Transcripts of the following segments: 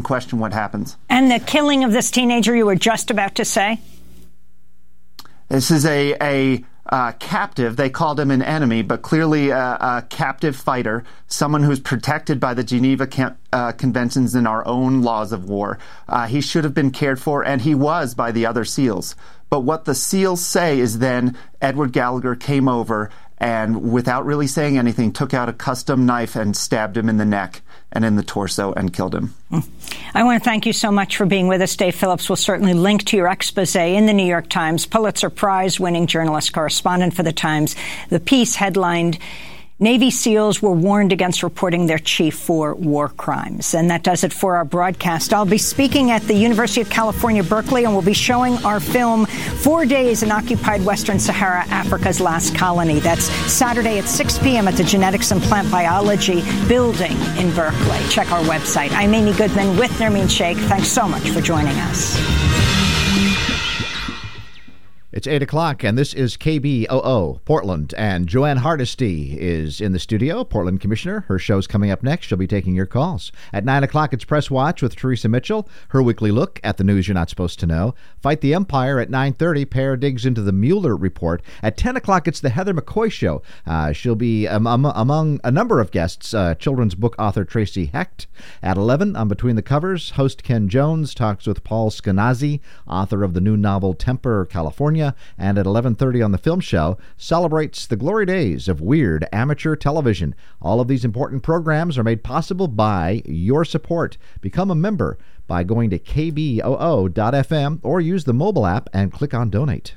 question what happens. And the killing of this teenager you were just about to say? This is a captive. They called him an enemy, but clearly a captive fighter, someone who's protected by the Geneva Conventions and our own laws of war. He should have been cared for, and he was by the other SEALs. But what the SEALs say is then Edward Gallagher came over and, without really saying anything, took out a custom knife and stabbed him in the neck and in the torso and killed him. I want to thank you so much for being with us. Dave Phillips will certainly link to your expose in the New York Times. Pulitzer Prize-winning journalist, correspondent for the Times. The piece headlined, Navy SEALs were warned against reporting their chief for war crimes. And that does it for our broadcast. I'll be speaking at the University of California, Berkeley, and we'll be showing our film 4 Days in Occupied Western Sahara, Africa's Last Colony. That's Saturday at 6 p.m. at the Genetics and Plant Biology building in Berkeley. Check our website. I'm Amy Goodman with Nermeen Sheikh. Thanks so much for joining us. It's 8 o'clock, and this is KBOO, Portland, and Joanne Hardesty is in the studio, Portland Commissioner. Her show's coming up next. She'll be taking your calls. At 9 o'clock, it's Press Watch with Teresa Mitchell, her weekly look at the news you're not supposed to know. Fight the Empire at 9:30. Pear digs into the Mueller report. At 10 o'clock, it's the Heather McCoy Show. She'll be among a number of guests, children's book author Tracy Hecht. At 11, on Between the Covers, host Ken Jones talks with Paul Skenazy, author of the new novel Temper, California. And at 11:30 on the Film Show, celebrates the glory days of weird amateur television. All of these important programs are made possible by your support. Become a member by going to kboo.fm or use the mobile app and click on Donate.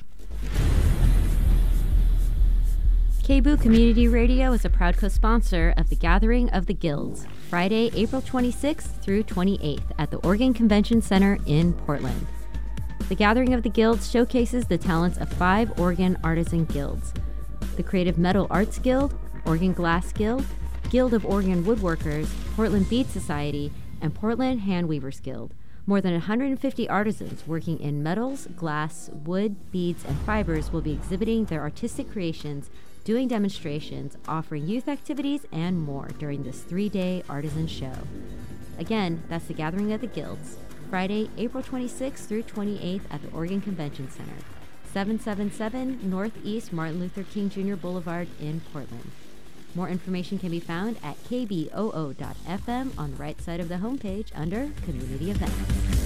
KBOO Community Radio is a proud co-sponsor of the Gathering of the Guilds, Friday, April 26th through 28th at the Oregon Convention Center in Portland. The Gathering of the Guilds showcases the talents of 5 Oregon artisan guilds: the Creative Metal Arts Guild, Oregon Glass Guild, Guild of Oregon Woodworkers, Portland Bead Society, and Portland Handweavers Guild. More than 150 artisans working in metals, glass, wood, beads, and fibers will be exhibiting their artistic creations, doing demonstrations, offering youth activities, and more during this 3-day artisan show. Again, that's the Gathering of the Guilds, Friday, April 26th through 28th at the Oregon Convention Center, 777 Northeast Martin Luther King Jr. Boulevard in Portland. More information can be found at kboo.fm on the right side of the homepage under Community Events.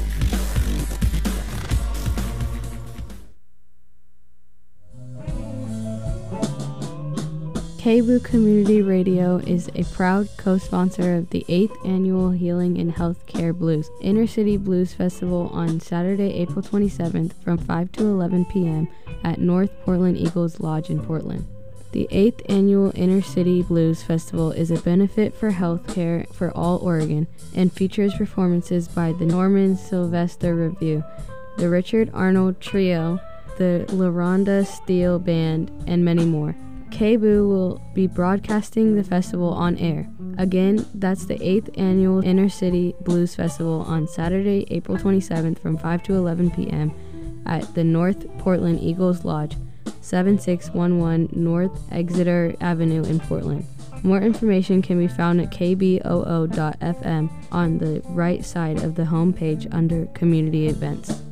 KBOO Community Radio is a proud co-sponsor of the 8th Annual Healing in Healthcare Blues Inner City Blues Festival on Saturday, April 27th from 5 to 11 p.m. at North Portland Eagles Lodge in Portland. The 8th Annual Inner City Blues Festival is a benefit for healthcare for all Oregon and features performances by the Norman Sylvester Review, the Richard Arnold Trio, the LaRonda Steele Band, and many more. KBOO will be broadcasting the festival on air. Again, that's the 8th Annual Inner City Blues Festival on Saturday, April 27th from 5 to 11 p.m. at the North Portland Eagles Lodge, 7611 North Exeter Avenue in Portland. More information can be found at kboo.fm on the right side of the homepage under Community Events.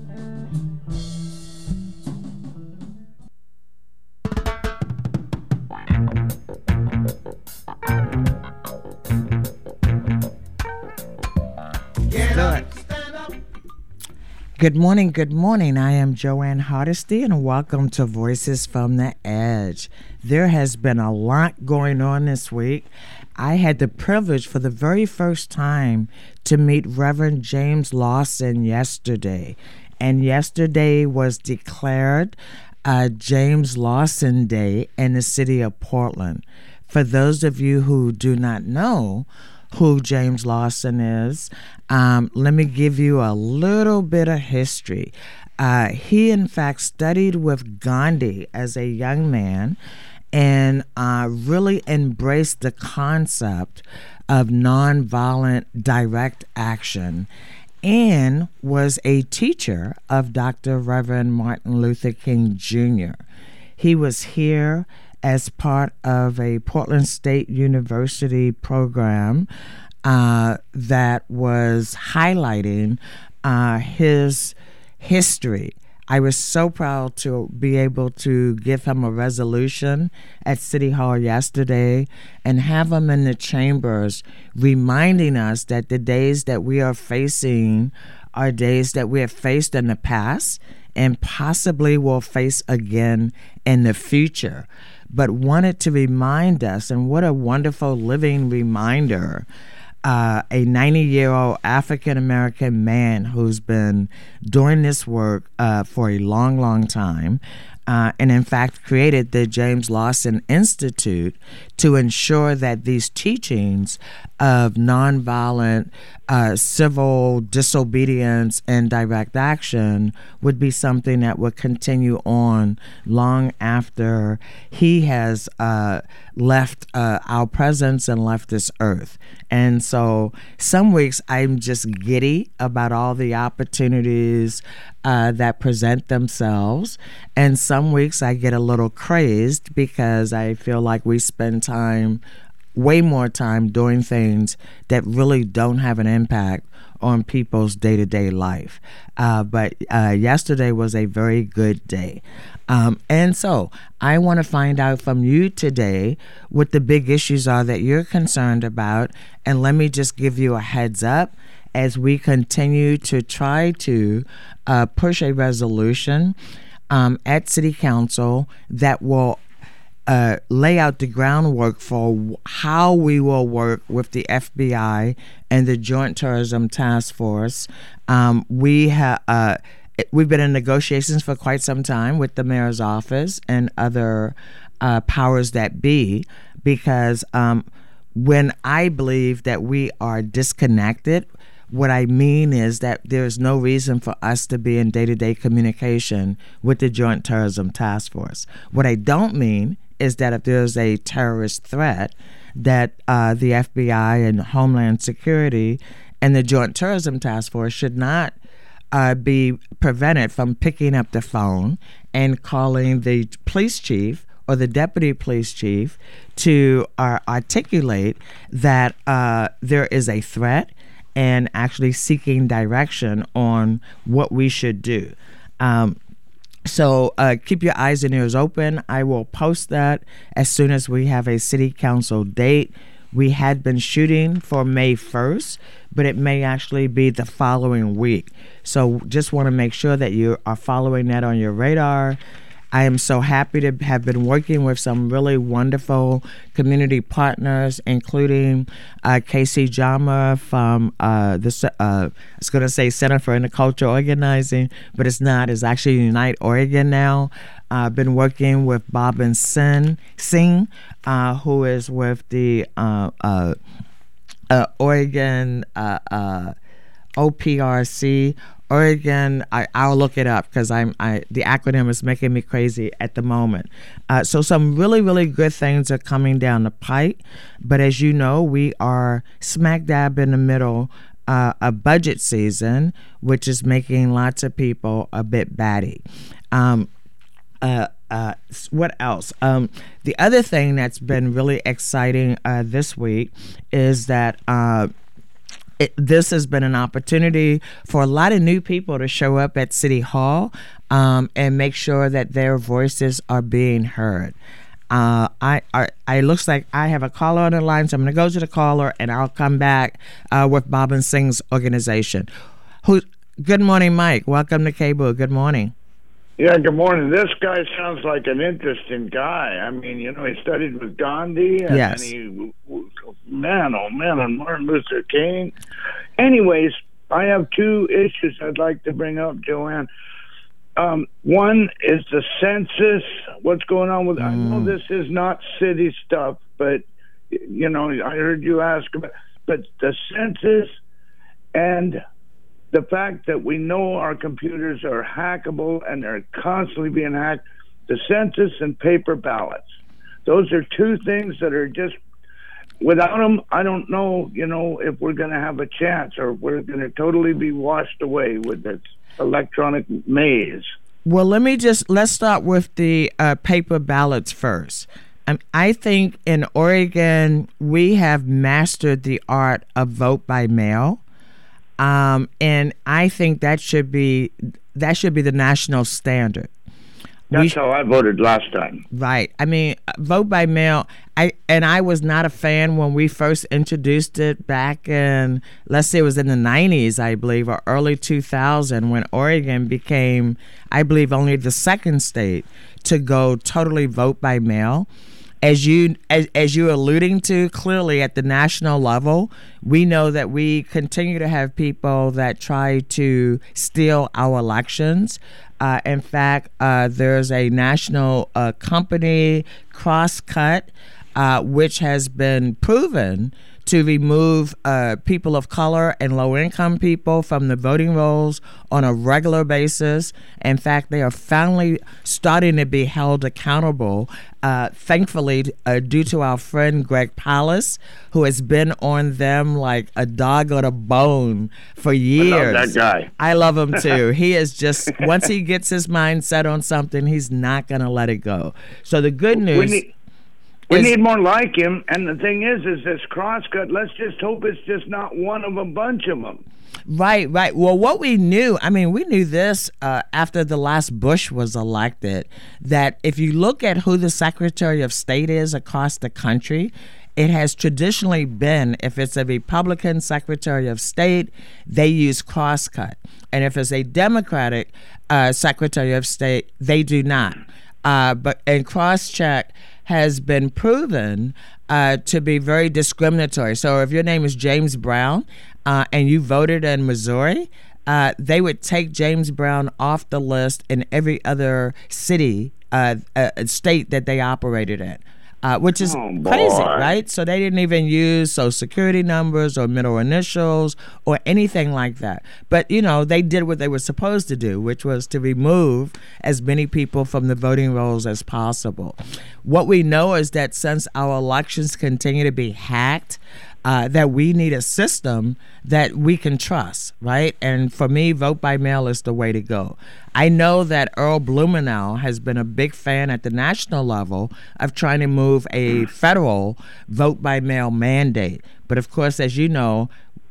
Good morning. I am Joanne Hardesty, and welcome to Voices from the Edge. There has been a lot going on this week. I had the privilege for the very first time to meet Reverend James Lawson yesterday, and yesterday was declared James Lawson Day in the city of Portland. For those of you who do not know who James Lawson is, let me give you a little bit of history. He, in fact, studied with Gandhi as a young man and really embraced the concept of nonviolent direct action and was a teacher of Dr. Reverend Martin Luther King Jr. He was here as part of a Portland State University program that was highlighting his history. I was so proud to be able to give him a resolution at City Hall yesterday and have him in the chambers reminding us that the days that we are facing are days that we have faced in the past and possibly will face again in the future. But wanted to remind us, and what a wonderful living reminder, a 90-year-old African-American man who's been doing this work for a long, long time, and in fact created the James Lawson Institute to ensure that these teachings of nonviolent civil disobedience and direct action would be something that would continue on long after he has left our presence and left this earth. And so some weeks I'm just giddy about all the opportunities that present themselves. And some weeks I get a little crazed because I feel like we spend time, way more time, doing things that really don't have an impact on people's day-to-day life. But yesterday was a very good day. And so I want to find out from you today what the big issues are that you're concerned about. And let me just give you a heads up as we continue to try to push a resolution at City Council that will lay out the groundwork for how we will work with the FBI and the Joint Terrorism Task Force. We've been in negotiations for quite some time with the mayor's office and other powers that be, because when I believe that we are disconnected, what I mean is that there's no reason for us to be in day-to-day communication with the Joint Terrorism Task Force. What I don't mean is that if there's a terrorist threat, that the FBI and Homeland Security and the Joint Terrorism Task Force should not be prevented from picking up the phone and calling the police chief or the deputy police chief to articulate that there is a threat and actually seeking direction on what we should do. So keep your eyes and ears open. I will post that as soon as we have a city council date. We had been shooting for May 1st, but it may actually be the following week. So just want to make sure that you are following that on your radar. I am so happy to have been working with some really wonderful community partners, including Casey Jama from I was going to say Center for Intercultural Organizing, but it's not. It's actually Unite Oregon now. I've been working with Bobbin Singh, who is with the Oregon OPRC. Oregon, I'll look it up because the acronym is making me crazy at the moment. So some really, really good things are coming down the pike. But as you know, we are smack dab in the middle of budget season, which is making lots of people a bit batty. What else? The other thing that's been really exciting this week is that this has been an opportunity for a lot of new people to show up at City Hall and make sure that their voices are being heard. It looks like I have a caller on the line, so I'm going to go to the caller and I'll come back with Bobbin Singh's organization. Good morning, Mike. Welcome to KBOO. Good morning. Yeah, good morning. This guy sounds like an interesting guy. I mean, he studied with Gandhi. And yes. And and Martin Luther King. Anyways, I have two issues I'd like to bring up, Joanne. One is the census, what's going on with I know this is not city stuff, but, I heard you ask about, but the census and the fact that we know our computers are hackable and they're constantly being hacked, the census and paper ballots. Those are two things that are just, without them, I don't know, if we're going to have a chance or we're going to totally be washed away with this electronic maze. Well, let's start with the paper ballots first. I think in Oregon we have mastered the art of vote by mail, and I think that should be the national standard. That's how I voted last time. Right. I mean, vote by mail. I was not a fan when we first introduced it back in, let's say it was in the 90s, I believe, or early 2000, when Oregon became, I believe, only the second state to go totally vote by mail. As you're alluding to, clearly at the national level, we know that we continue to have people that try to steal our elections. In fact, there's a national company, Crosscut, which has been proven to remove people of color and low-income people from the voting rolls on a regular basis. In fact, they are finally starting to be held accountable, thankfully, due to our friend Greg Palast, who has been on them like a dog on a bone for years. I love that guy. I love him too. He is just, once he gets his mind set on something, he's not going to let it go. So the good news... We need more like him, and the thing is this Crosscut, let's just hope it's just not one of a bunch of them. Right. Well, what we knew this after the last Bush was elected, that if you look at who the Secretary of State is across the country, it has traditionally been, if it's a Republican Secretary of State, they use Crosscut. And if it's a Democratic Secretary of State, they do not. But Crosscheck has been proven to be very discriminatory. So if your name is James Brown and you voted in Missouri, they would take James Brown off the list in every other city, state that they operated in. Which is crazy, right? So they didn't even use Social Security numbers or middle initials or anything like that. But, they did what they were supposed to do, which was to remove as many people from the voting rolls as possible. What we know is that since our elections continue to be hacked, that we need a system that we can trust, right? And for me, vote by mail is the way to go. I know that Earl Blumenauer has been a big fan at the national level of trying to move a federal vote by mail mandate. But of course, as you know,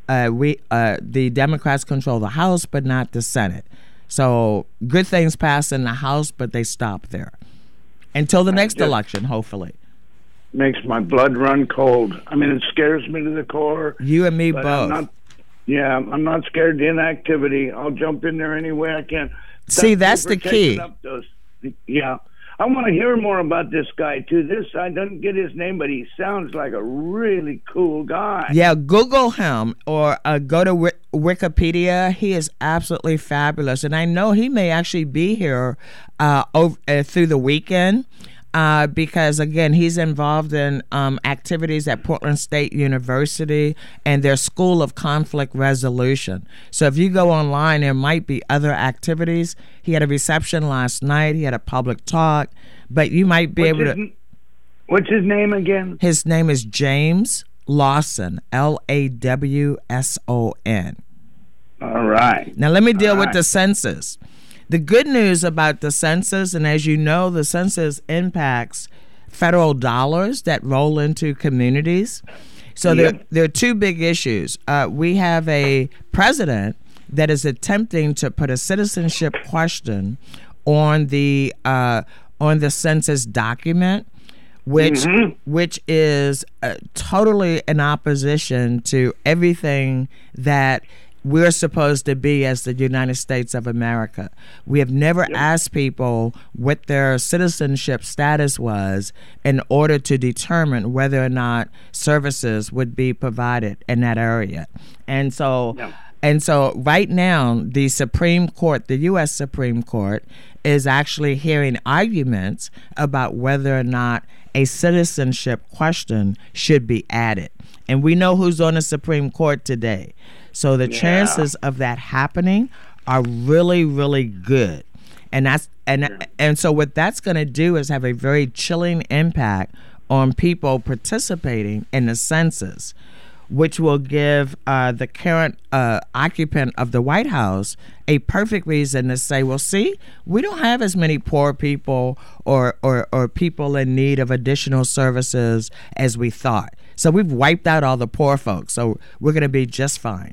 the Democrats control the House, but not the Senate. So good things pass in the House, but they stop there until the next election, hopefully. Makes my blood run cold. I mean, it scares me to the core. You and me both. I'm not scared of the inactivity. I'll jump in there any way I can. See, that's the key. Yeah. I want to hear more about this guy, too. I don't get his name, but he sounds like a really cool guy. Yeah, Google him or go to Wikipedia. He is absolutely fabulous. And I know he may actually be here through the weekend. Because, again, he's involved in activities at Portland State University and their School of Conflict Resolution. So if you go online, there might be other activities. He had a reception last night. He had a public talk. But you might be able to... What's his name again? His name is James Lawson, Lawson. All right. Now, let me deal with the census. The good news about the census, and as you know, the census impacts federal dollars that roll into communities. So there are two big issues. We have a president that is attempting to put a citizenship question on the census document, which is totally in opposition to everything that we're supposed to be as the United States of America. We have never asked people what their citizenship status was in order to determine whether or not services would be provided in that area. And so right now, the Supreme Court, the U.S. Supreme Court, is actually hearing arguments about whether or not a citizenship question should be added. And we know who's on the Supreme Court today. So the chances of that happening are really, really good. And so what that's going to do is have a very chilling impact on people participating in the census. which will give the current occupant of the White House a perfect reason to say, well, see, we don't have as many poor people or people in need of additional services as we thought. So we've wiped out all the poor folks. So we're going to be just fine.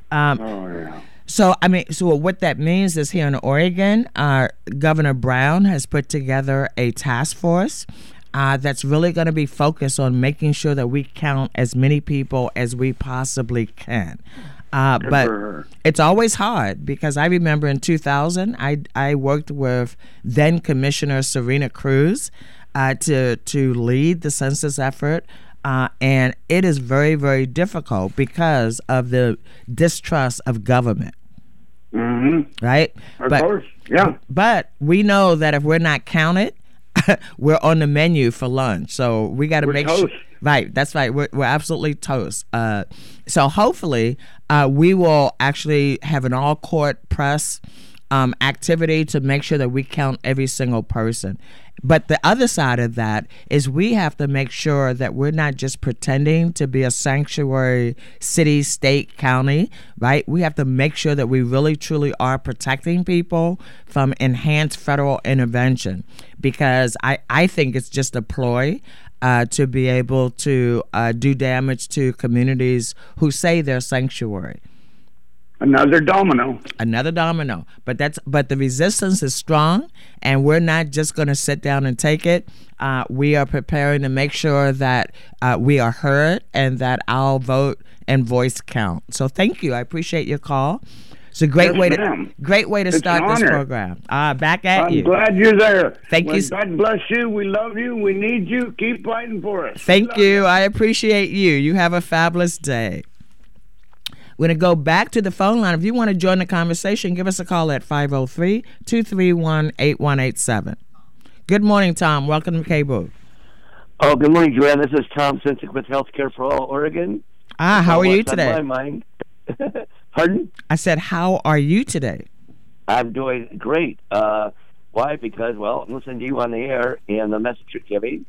So what that means is here in Oregon, Governor Brown has put together a task force that's really going to be focused on making sure that we count as many people as we possibly can. But it's always hard because I remember in 2000, I worked with then Commissioner Serena Cruz to lead the census effort. And it is very, very difficult because of the distrust of government. Mm-hmm. Right? Of course, yeah. But we know that if we're not counted, we're on the menu for lunch. So we got to make sure. Right, that's right. We're absolutely toast. So hopefully we will actually have an all-court press activity to make sure that we count every single person. But the other side of that is we have to make sure that we're not just pretending to be a sanctuary city, state, county, right? We have to make sure that we really, truly are protecting people from enhanced federal intervention, because I think it's just a ploy to be able to do damage to communities who say they're sanctuary. Another domino. But the resistance is strong, and we're not just going to sit down and take it. We are preparing to make sure that we are heard and that our vote and voice count. So thank you. I appreciate your call. It's a great way to start this program. Back at you. I'm glad you're there. Thank you. God bless you. We love you. We need you. Keep fighting for us. Thank you. I appreciate you. You have a fabulous day. We're going to go back to the phone line. If you want to join the conversation, give us a call at 503-231-8187. Good morning, Tom. Welcome to KBOO. Oh, good morning, Joanne. This is Tom Sinsick with Healthcare for All Oregon. How are you today? On my mind. Pardon? I said, how are you today? I'm doing great. Why? Because, I'm listening to you on the air and the message you're giving.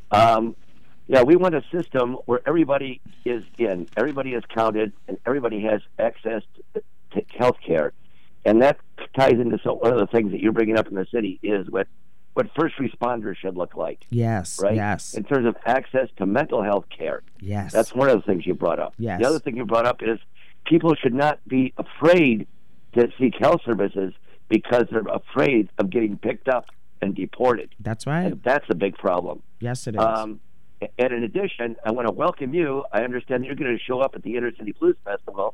Yeah, we want a system where everybody is counted, and everybody has access to health care. And that ties into one of the things that you're bringing up in the city is what first responders should look like. Yes, right? Yes. In terms of access to mental health care. Yes. That's one of the things you brought up. Yes. The other thing you brought up is people should not be afraid to seek health services because they're afraid of getting picked up and deported. That's right. And that's a big problem. Yes, it is. And in addition, I want to welcome you. I understand that you're going to show up at the Inner City Blues Festival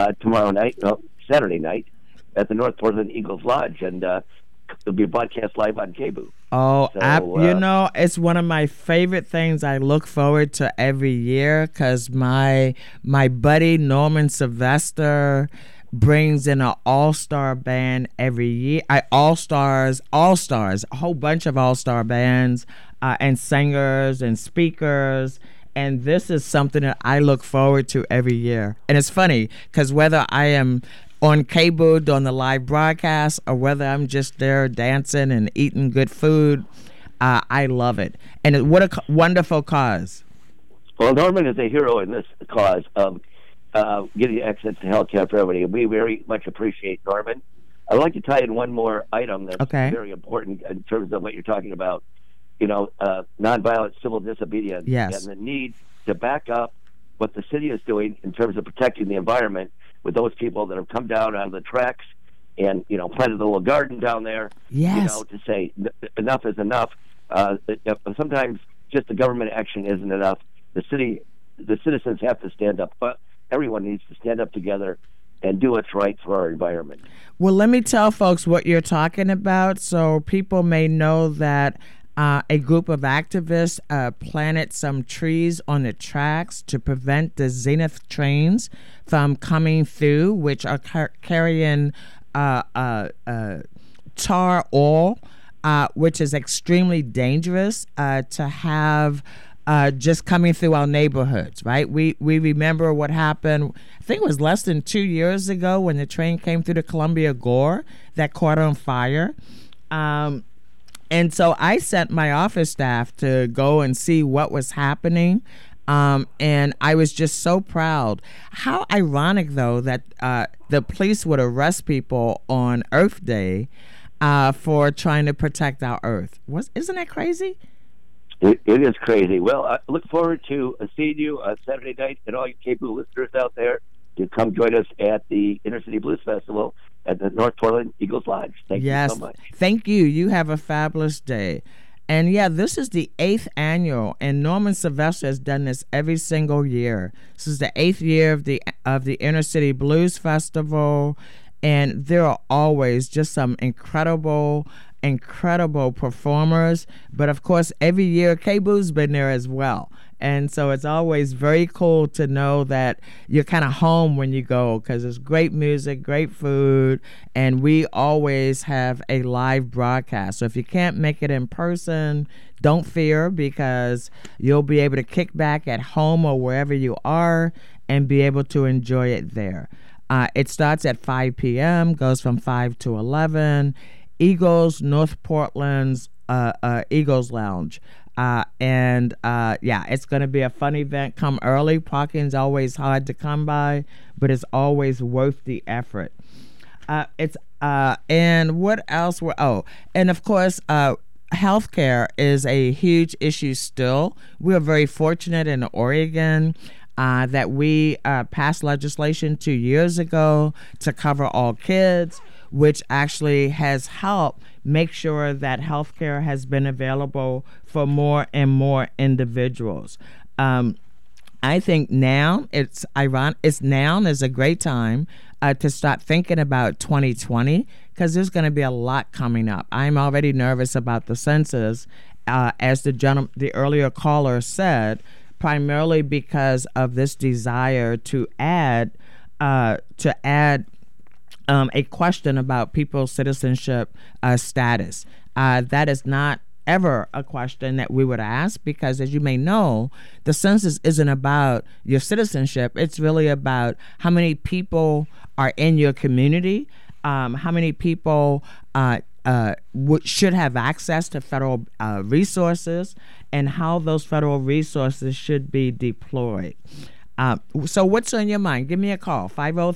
Saturday night, at the North Portland Eagles Lodge, and it'll be broadcast live on KBOO. Oh, it's one of my favorite things I look forward to every year because my buddy Norman Sylvester brings in an all-star band every year. All-stars, a whole bunch of all-star bands and singers and speakers. And this is something that I look forward to every year. And it's funny because whether I am on KBOO doing the live broadcast or whether I'm just there dancing and eating good food, I love it. And what a wonderful cause. Well, Norman is a hero in this cause of getting access to health care for everybody. We very much appreciate Norman. I'd like to tie in one more item that's very important in terms of what you're talking about. Nonviolent civil disobedience, yes, and the need to back up what the city is doing in terms of protecting the environment with those people that have come down on the tracks and planted a little garden down there. Yes, to say enough is enough. Sometimes just the government action isn't enough. The citizens have to stand up. But everyone needs to stand up together and do what's right for our environment. Well, let me tell folks what you're talking about so people may know that a group of activists planted some trees on the tracks to prevent the Zenith trains from coming through, which are carrying tar oil, which is extremely dangerous to have just coming through our neighborhoods, right? We remember what happened, I think it was less than 2 years ago when the train came through the Columbia Gore that caught on fire. And so I sent my office staff to go and see what was happening And I was just so proud. How ironic, though, that the police would arrest people on Earth Day for trying to protect our Earth. Isn't that crazy? It is crazy. Well, I look forward to seeing you on Saturday night, and all you KBOO listeners out there to come join us at the Inner City Blues Festival at the North Portland Eagles Lodge. Thank you so much. Thank you. You have a fabulous day. And yeah, this is the 8th annual, and Norman Sylvester has done this every single year. This is the 8th year of the Inner City Blues Festival, and there are always just some incredible performers. But of course, every year KBOO's been there as well. And so it's always very cool to know that you're kind of home when you go, because it's great music, great food, and we always have a live broadcast. So if you can't make it in person, don't fear, because you'll be able to kick back at home or wherever you are and be able to enjoy it there. It starts at 5 p.m., goes from 5 to 11. Eagles, North Portland's Eagles Lounge. It's going to be a fun event. Come early. Parking's always hard to come by, but it's always worth the effort. And what else? And of course, healthcare is a huge issue still. We are very fortunate in Oregon that we passed legislation 2 years ago to cover all kids, which actually has helped make sure that healthcare has been available for more and more individuals. I think now it's ironic. Now is a great time to start thinking about 2020, because there's going to be a lot coming up. I'm already nervous about the census, as the earlier caller said, primarily because of this desire to add a question about people's citizenship status. That is not ever a question that we would ask, because, as you may know, the census isn't about your citizenship. It's really about how many people are in your community, how many people should have access to federal resources, and how those federal resources should be deployed. So what's on your mind? Give me a call.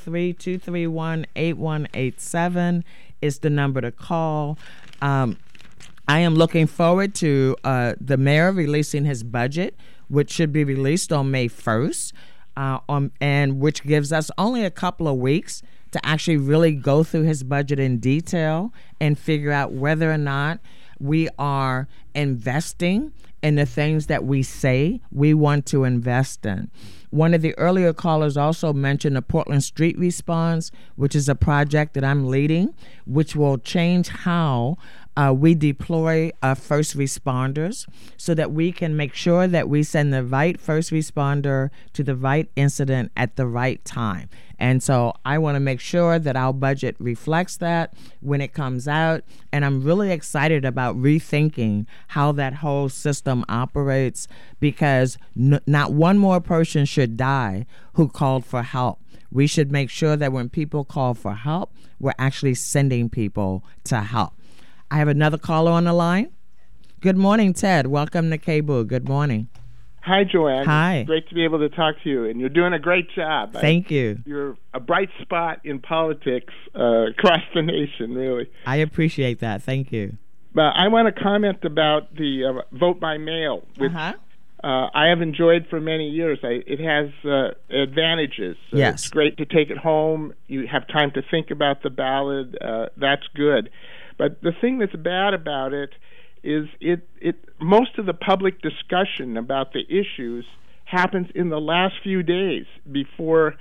503-231-8187 is the number to call. I am looking forward to the mayor releasing his budget, which should be released on May 1st, and which gives us only a couple of weeks to actually really go through his budget in detail and figure out whether or not we are investing in the things that we say we want to invest in. One of the earlier callers also mentioned the Portland Street Response, which is a project that I'm leading, which will change how we deploy first responders so that we can make sure that we send the right first responder to the right incident at the right time. And so I want to make sure that our budget reflects that when it comes out. And I'm really excited about rethinking how that whole system operates, because not one more person should die who called for help. We should make sure that when people call for help, we're actually sending people to help. I have another caller on the line. Good morning, Ted. Welcome to KBOO. Good morning. Hi, Joanne. Hi. It's great to be able to talk to you, and you're doing a great job. Thank you. You're a bright spot in politics across the nation, really. I appreciate that. Thank you. But I want to comment about the vote by mail, which I have enjoyed for many years. It has advantages. Yes. It's great to take it home. You have time to think about the ballot. That's good. But the thing that's bad about it is most of the public discussion about the issues happens in the last few days before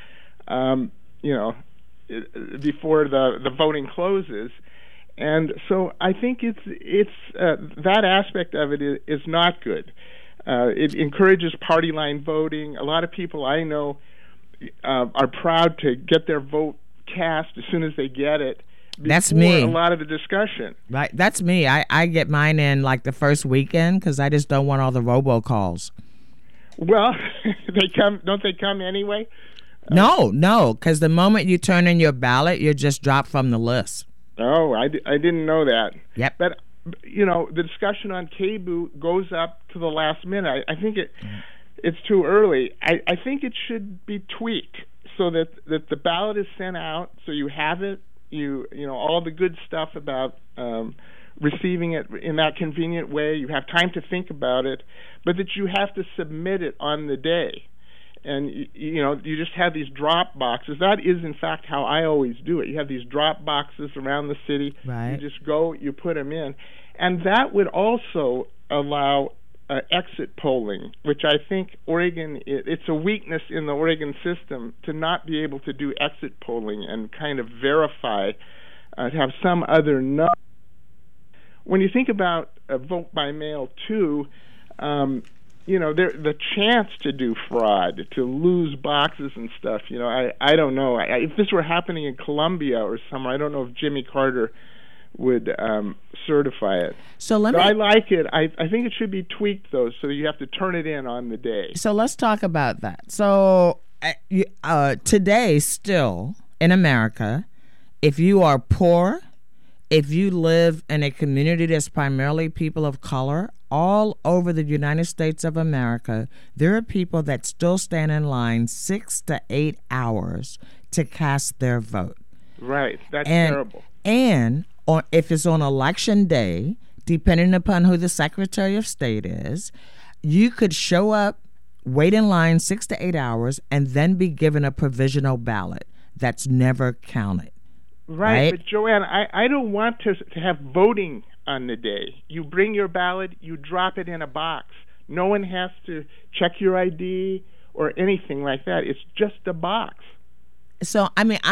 before the voting closes. And so I think it's that aspect of it is not good. It encourages party line voting. A lot of people I know are proud to get their vote cast as soon as they get it. That's me. A lot of the discussion. Right. That's me. I get mine in like the first weekend because I just don't want all the robocalls. Well, don't they come anyway? No, because the moment you turn in your ballot, you're just dropped from the list. Oh, I didn't know that. Yep. But, the discussion on KBOO goes up to the last minute. I think it's too early. I think it should be tweaked so that the ballot is sent out, so you have it. You know all the good stuff about receiving it in that convenient way. You have time to think about it, but that you have to submit it on the day. And you just have these drop boxes. That is, in fact, how I always do it. You have these drop boxes around the city. Right. You just go, you put them in, and that would also allow exit polling, which I think Oregon, it's a weakness in the Oregon system to not be able to do exit polling and kind of verify, to have some other number. When you think about a vote by mail too, the chance to do fraud, to lose boxes and stuff, I don't know. If this were happening in Columbia or somewhere, I don't know if Jimmy Carter would certify it. So I like it. I think it should be tweaked, though, so you have to turn it in on the day. So let's talk about that. So today, still, in America, if you are poor, if you live in a community that's primarily people of color, all over the United States of America, there are people that still stand in line 6 to 8 hours to cast their vote. Right. That's terrible. And if it's on election day, depending upon who the Secretary of State is, you could show up, wait in line 6 to 8 hours, and then be given a provisional ballot that's never counted. Right? But Joanne, I don't want to have voting on the day. You bring your ballot, you drop it in a box. No one has to check your ID or anything like that. It's just a box. So I mean,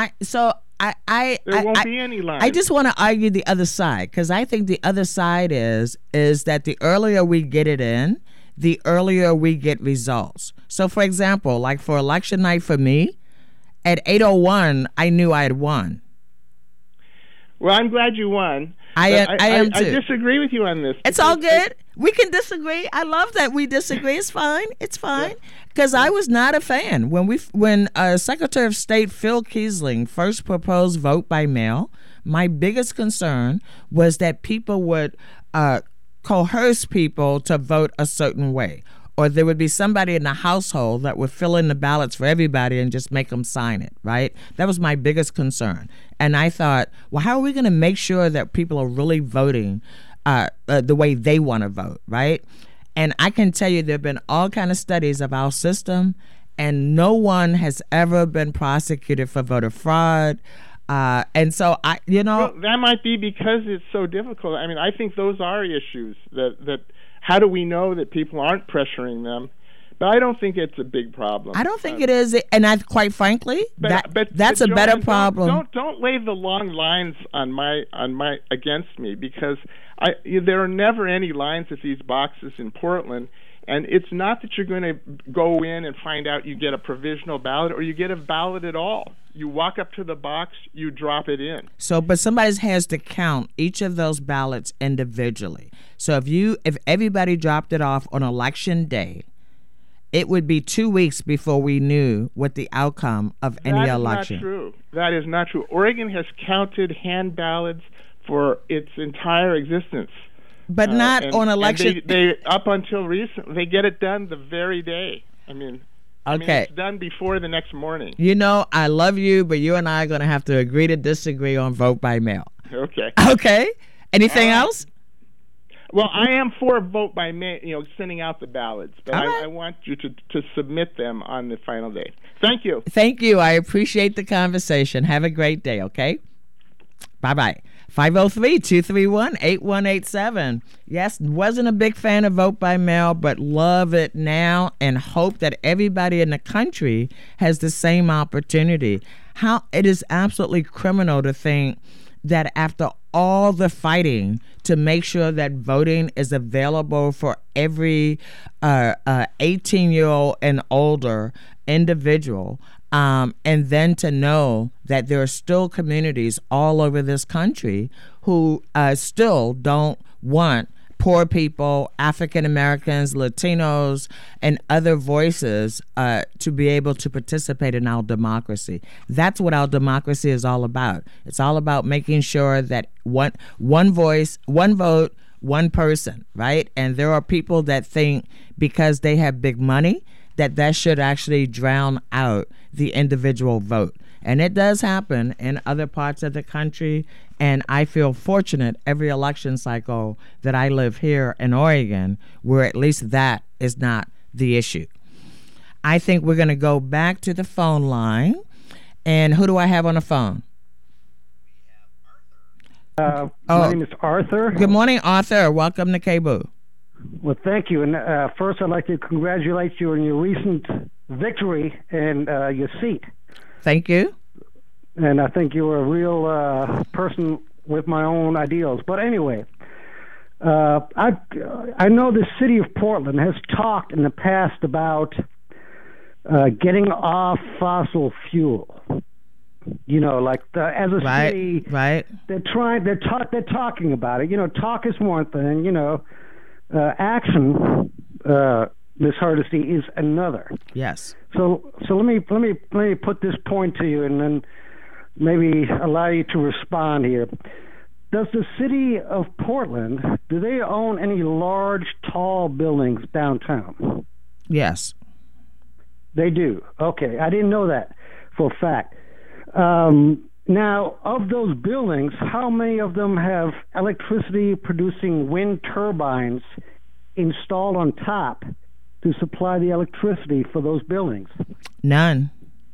there won't be any line. I just want to argue the other side, because I think the other side is that the earlier we get it in, the earlier we get results. So, for example, like for election night for me, at 8:01, I knew I had won. Well, I'm glad you won. I am too. I disagree with you on this. It's all good. We can disagree. I love that we disagree. It's fine. It's fine. Because I was not a fan when Secretary of State Phil Keisling first proposed vote by mail. My biggest concern was that people would coerce people to vote a certain way, or there would be somebody in the household that would fill in the ballots for everybody and just make them sign it, right? That was my biggest concern. And I thought, well, how are we going to make sure that people are really voting the way they want to vote, right? And I can tell you there have been all kind of studies of our system, and no one has ever been prosecuted for voter fraud. And so, Well, that might be because it's so difficult. I mean, I think those are issues that how do we know that people aren't pressuring them? But I don't think it's a big problem. I don't think it is, and quite frankly, that's a better problem. Don't lay the long lines on my against me, because there are never any lines at these boxes in Portland, and it's not that you're going to go in and find out you get a provisional ballot or you get a ballot at all. You walk up to the box, you drop it in. So, but somebody has to count each of those ballots individually. So if everybody dropped it off on election day, it would be 2 weeks before we knew what the outcome of any election. That is not true. That is not true. Oregon has counted hand ballots for its entire existence. But not on election. They up until recently, they get it done the very day. Okay. It's done before the next morning. I love you, but you and I are going to have to agree to disagree on vote by mail. Okay. Okay. Anything else? Well, I am for vote by mail, sending out the ballots, but I want you to submit them on the final day. Thank you. Thank you. I appreciate the conversation. Have a great day, okay? Bye-bye. 503-231-8187. Yes, wasn't a big fan of vote by mail, but love it now and hope that everybody in the country has the same opportunity. It is absolutely criminal to think that after all the fighting to make sure that voting is available for every 18-year-old and older individual, and then to know that there are still communities all over this country who still don't want poor people, African Americans, Latinos, and other voices to be able to participate in our democracy. That's what our democracy is all about. It's all about making sure that one voice, one vote, one person, right? And there are people that think because they have big money, that should actually drown out the individual vote. And it does happen in other parts of the country. And I feel fortunate every election cycle that I live here in Oregon, where at least that is not the issue. I think we're going to go back to the phone line. And who do I have on the phone? My name is Arthur. Good morning, Arthur. Welcome to KBOO. Well, thank you. And first, I'd like to congratulate you on your recent victory and your seat. Thank you. And I think you're a real person with my own ideals. But anyway, I know the city of Portland has talked in the past about getting off fossil fuel. You know, like as a city, right? They're talking about it. You know, talk is one thing. You know, action, Ms. Hardesty, is another. Yes. So let me put this point to you, and then maybe allow you to respond here. Does the city of Portland, do they own any large, tall buildings downtown? Yes. They do. Okay, I didn't know that for a fact. Now, of those buildings, how many of them have electricity-producing wind turbines installed on top to supply the electricity for those buildings? None.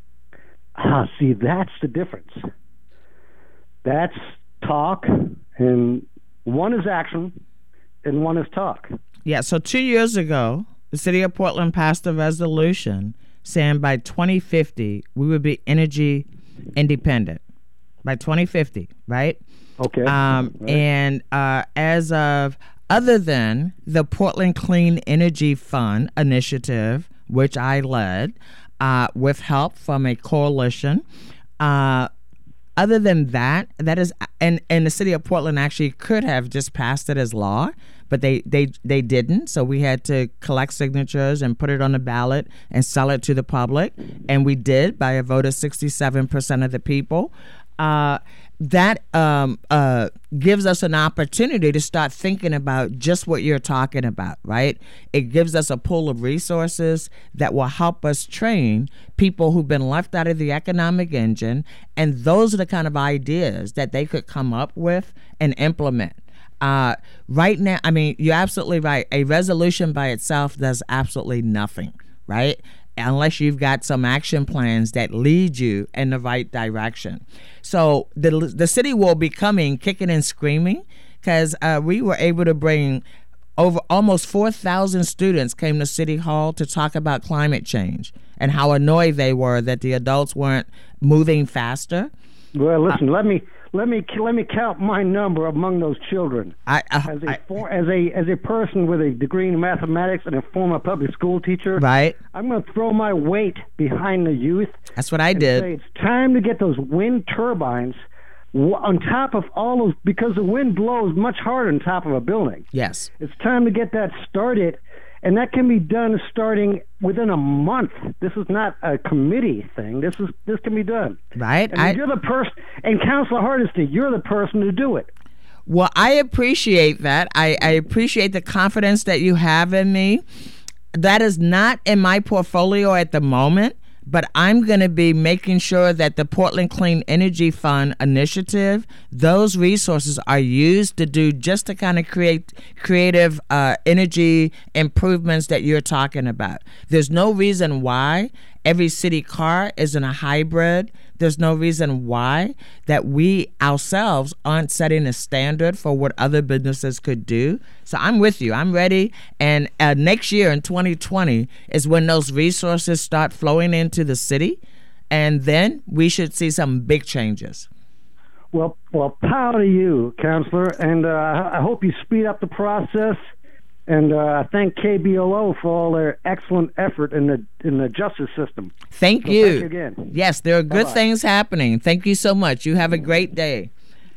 See, that's the difference. That's talk, and one is action, and one is talk. Yeah, so 2 years ago, the city of Portland passed a resolution saying by 2050, we would be energy independent. By 2050, right? Okay. Right. And as of, other than the Portland Clean Energy Fund initiative, which I led with help from a coalition, other than that is, and the city of Portland actually could have just passed it as law, but they didn't. So we had to collect signatures and put it on the ballot and sell it to the public. And we did by a vote of 67% of the people. That gives us an opportunity to start thinking about just what you're talking about, right? It gives us a pool of resources that will help us train people who've been left out of the economic engine, and those are the kind of ideas that they could come up with and implement. Right now, I mean, you're absolutely right. A resolution by itself does absolutely nothing, right? Unless you've got some action plans that lead you in the right direction. So the city will be coming kicking and screaming, because we were able to bring over almost 4,000 students came to City Hall to talk about climate change and how annoyed they were that the adults weren't moving faster. Well, listen, let me count my number among those children. As a person with a degree in mathematics and a former public school teacher, right? I'm going to throw my weight behind the youth. That's what I did. Say it's time to get those wind turbines on top of all those, because the wind blows much harder on top of a building. Yes, it's time to get that started. And that can be done starting within a month. This is not a committee thing. This can be done. Right. And you're the person, and Councilor Hardesty, you're the person to do it. Well, I appreciate that. I appreciate the confidence that you have in me. That is not in my portfolio at the moment, but I'm going to be making sure that the Portland Clean Energy Fund initiative, those resources are used to do just the kind of creative energy improvements that you're talking about. There's no reason why every city car isn't a hybrid. There's no reason why that we ourselves aren't setting a standard for what other businesses could do. So I'm with you. I'm ready. And next year in 2020 is when those resources start flowing into the city. And then we should see some big changes. Well, power to you, Counselor. And I hope you speed up the process. And I thank KBOO for all their excellent effort in the justice system. Thank you. Thank you again. Yes, there are good things happening. Thank you so much. You have a great day.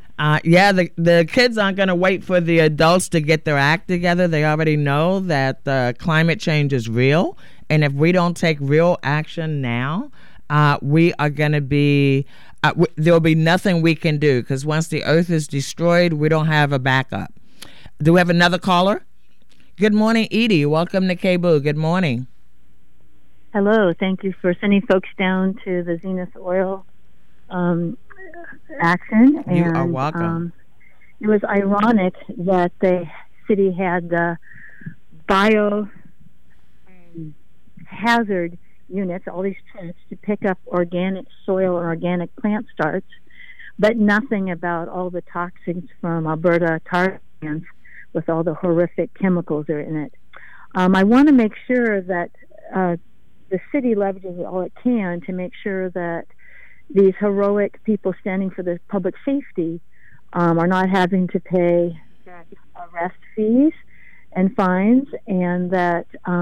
The kids aren't going to wait for the adults to get their act together. They already know that climate change is real. And if we don't take real action now, we are going to be, there'll be nothing we can do, because once the earth is destroyed, we don't have a backup. Do we have another caller? Good morning, Edie. Welcome to KBOO. Good morning. Hello. Thank you for sending folks down to the Zenith Oil action. You are welcome. It was ironic that the city had the bio hazard units, all these trucks, to pick up organic soil or organic plant starts, but nothing about all the toxins from Alberta tar sands with all the horrific chemicals that are in it. I want to make sure that the city leverages all it can to make sure that these heroic people standing for the public safety are not having to pay arrest fees and fines, and that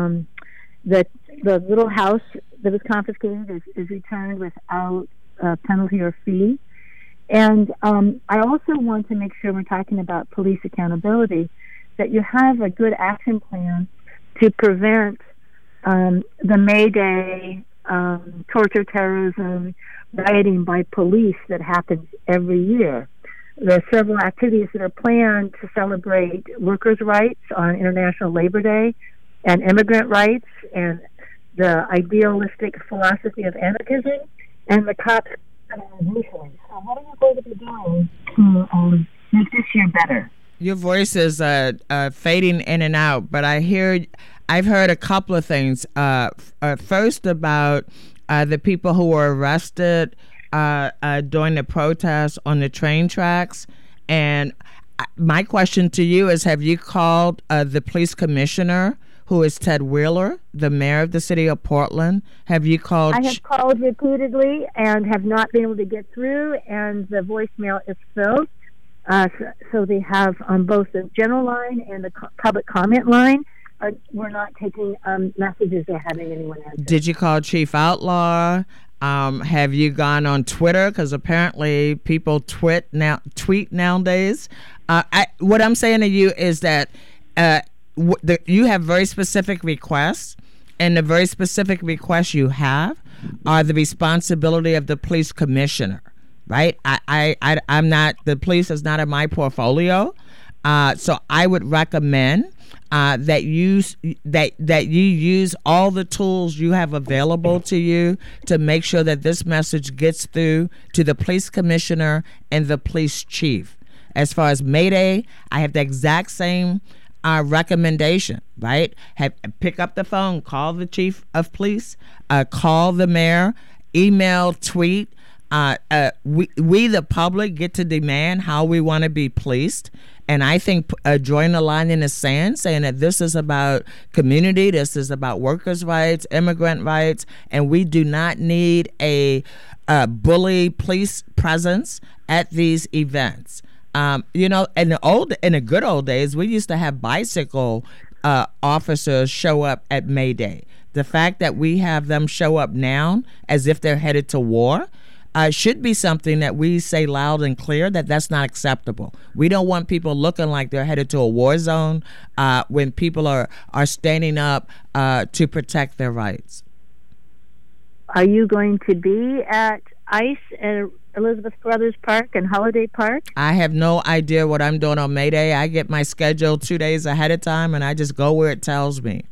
the little house that was confiscated is returned without penalty or fee. And I also want to make sure, we're talking about police accountability, that you have a good action plan to prevent the May Day torture, terrorism, rioting by police that happens every year. There are several activities that are planned to celebrate workers' rights on International Labor Day and immigrant rights and the idealistic philosophy of anarchism and the cops' organization. So what are you going to be doing to make this year better? Your voice is fading in and out, but I've heard a couple of things. First, about the people who were arrested during the protests on the train tracks. And my question to you is, have you called the police commissioner, who is Ted Wheeler, the mayor of the city of Portland? Have you called? I have called repeatedly and have not been able to get through, and the voicemail is filled. So they have on both the general line and the public comment line. We're not taking messages or having anyone answer. Did you call Chief Outlaw? Have you gone on Twitter? Because apparently people tweet nowadays. What I'm saying to you is that you have very specific requests, and the very specific requests you have are the responsibility of the police commissioner. Right? I'm not, the police is not in my portfolio. So I would recommend that you use all the tools you have available to you to make sure that this message gets through to the police commissioner and the police chief. As far as May Day, I have the exact same recommendation, right? Pick up the phone, call the chief of police, call the mayor, email, tweet. We the public get to demand how we want to be policed, and I think drawing a line in the sand, saying that this is about community, this is about workers' rights, immigrant rights, and we do not need a bully police presence at these events. In the good old days, we used to have bicycle officers show up at May Day. The fact that we have them show up now as if they're headed to war should be something that we say loud and clear that that's not acceptable. We don't want people looking like they're headed to a war zone when people are standing up to protect their rights. Are you going to be at ICE at Elizabeth Brothers Park and Holiday Park? I have no idea what I'm doing on May Day. I get my schedule 2 days ahead of time, and I just go where it tells me.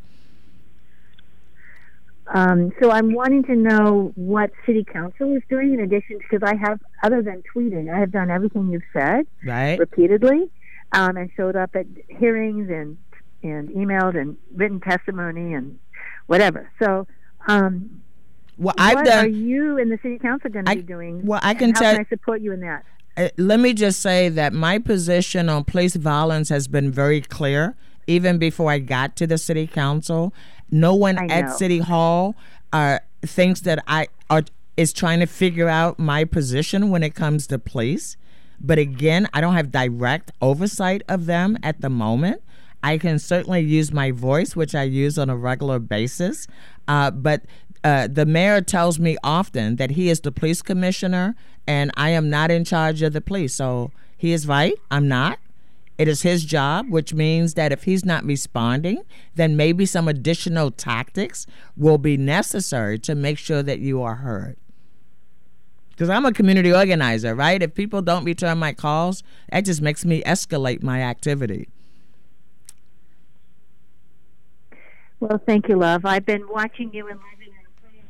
So I'm wanting to know what City Council is doing in addition, because I have, other than tweeting, I have done everything you've said repeatedly, and showed up at hearings and emailed and written testimony and whatever. So, what are you and the City Council going to be doing? Well, how can I support you in that? Let me just say that my position on police violence has been very clear, even before I got to the City Council. No one at City Hall thinks that is trying to figure out my position when it comes to police. But again, I don't have direct oversight of them at the moment. I can certainly use my voice, which I use on a regular basis. But the mayor tells me often that he is the police commissioner and I am not in charge of the police. So he is right. I'm not. It is his job, which means that if he's not responding, then maybe some additional tactics will be necessary to make sure that you are heard. Because I'm a community organizer, right? If people don't return my calls, that just makes me escalate my activity. Well, thank you, love. I've been watching you and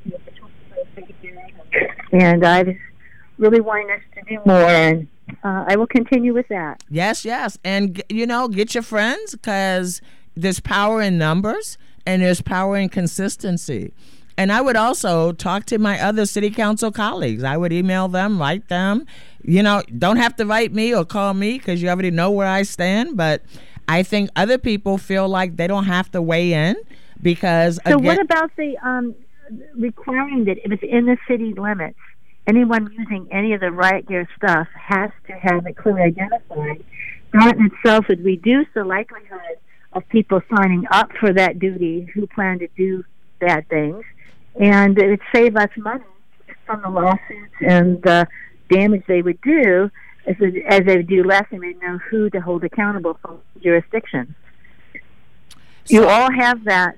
And I was really wanting us to do more, and I will continue with that. Yes, and get your friends, because there's power in numbers and there's power in consistency. And I would also talk to my other city council colleagues. I would email them, write them. Don't have to write me or call me because you already know where I stand. But I think other people feel like they don't have to weigh in because. So what about the requiring that if it's in the city limits, anyone using any of the riot gear stuff has to have it clearly identified? That in itself would reduce the likelihood of people signing up for that duty who plan to do bad things. And it would save us money from the lawsuits and the damage they would do as they would do less, and we'd know who to hold accountable for jurisdiction. You all have that.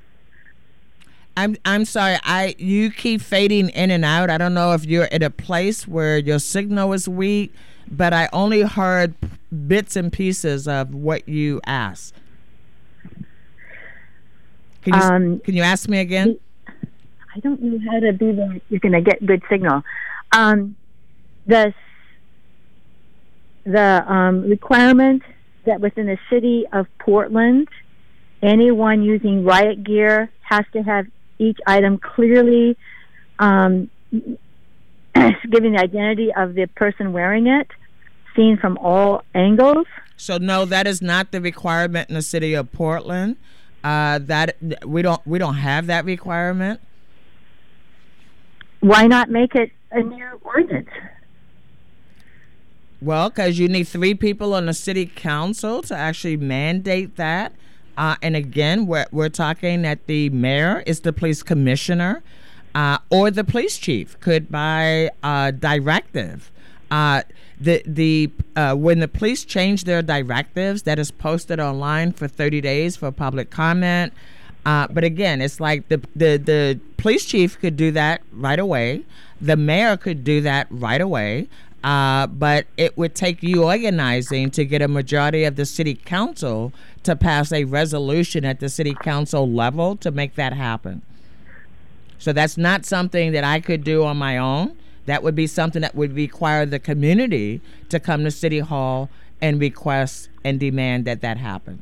I'm sorry. You keep fading in and out. I don't know if you're at a place where your signal is weak, but I only heard bits and pieces of what you asked. Can you ask me again? I don't know how to do that. You're going to get good signal. The requirement that within the city of Portland, anyone using riot gear has to have each item clearly giving the identity of the person wearing it, seen from all angles. So no, that is not the requirement in the city of Portland. That we don't have that requirement. Why not make it a new ordinance? Well, because you need 3 people on the city council to actually mandate that. And again, we're talking that the mayor is the police commissioner, or the police chief could by directive. When the police change their directives, that is posted online for 30 days for public comment. But again, it's like the police chief could do that right away. The mayor could do that right away. But it would take you organizing to get a majority of the city council to pass a resolution at the city council level to make that happen. So that's not something that I could do on my own. That would be something that would require the community to come to City Hall and request and demand that happen.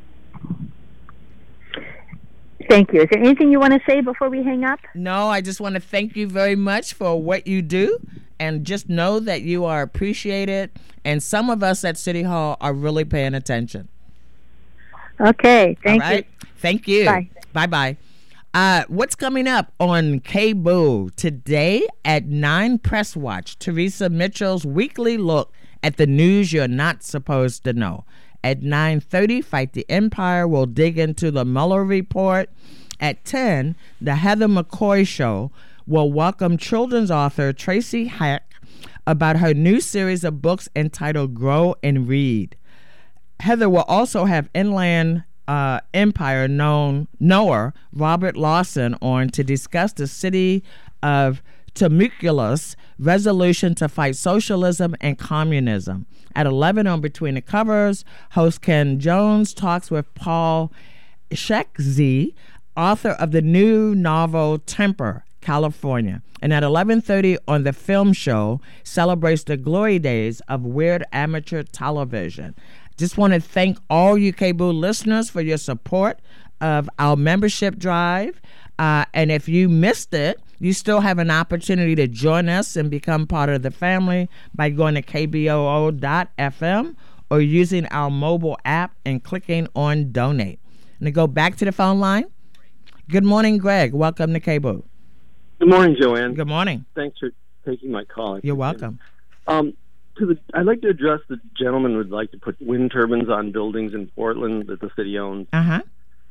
Thank you. Is there anything you want to say before we hang up? No, I just want to thank you very much for what you do, and just know that you are appreciated, and some of us at City Hall are really paying attention. Okay, thank you. Thank you. Bye. Bye-bye. What's coming up on KBOO today at 9 Press Watch? Teresa Mitchell's weekly look at the news you're not supposed to know. At 9:30, Fight the Empire will dig into the Mueller report. At 10, the Heather McCoy Show will welcome children's author Tracy Hack about her new series of books entitled Grow and Read. Heather will also have Inland Empire knower Robert Lawson on to discuss the city of Temecula's resolution to fight socialism and communism. At 11 on Between the Covers, host Ken Jones talks with Paul Shekzi, author of the new novel Temper, California. And at 11:30 on The Film Show, celebrates the glory days of weird amateur television. Just want to thank all you KBOO listeners for your support of our membership drive. And if you missed it, you still have an opportunity to join us and become part of the family by going to kboo.fm or using our mobile app and clicking on donate. And to go back to the phone line. Good morning, Greg. Welcome to KBOO. Good morning, Joanne. Good morning. Thanks for taking my call. You're welcome. I'd like to address the gentleman who would like to put wind turbines on buildings in Portland that the city owns. Uh-huh.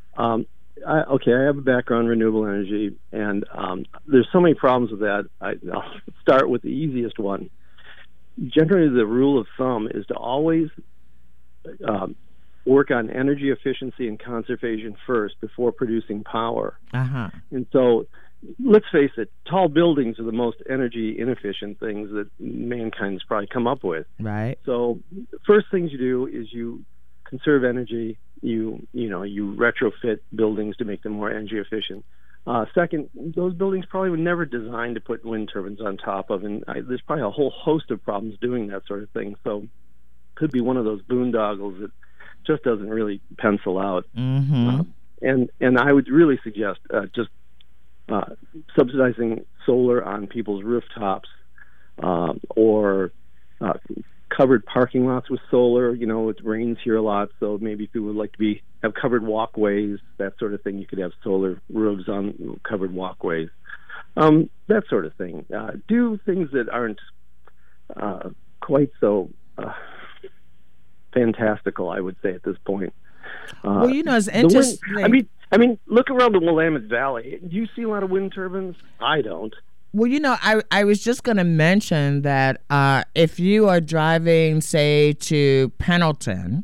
I have a background in renewable energy, and there's so many problems with that. I'll start with the easiest one. Generally, the rule of thumb is to always work on energy efficiency and conservation first before producing power. Uh-huh. And so, let's face it, tall buildings are the most energy inefficient things that mankind's probably come up with. Right. So, the first things you do is you conserve energy. You retrofit buildings to make them more energy efficient. Second, those buildings probably were never designed to put wind turbines on top of, and there's probably a whole host of problems doing that sort of thing. So could be one of those boondoggles that just doesn't really pencil out. Mm-hmm. And I would really suggest just subsidizing solar on people's rooftops, or covered parking lots with solar. You know, it rains here a lot, so maybe people would like to have covered walkways, that sort of thing. You could have solar roofs on covered walkways, that sort of thing. Do things that aren't quite so fantastical, I would say, at this point. Well, you know, it's interesting. I mean, look around the Willamette Valley. Do you see a lot of wind turbines? I don't. Well, you know, I was just going to mention that if you are driving, say, to Pendleton,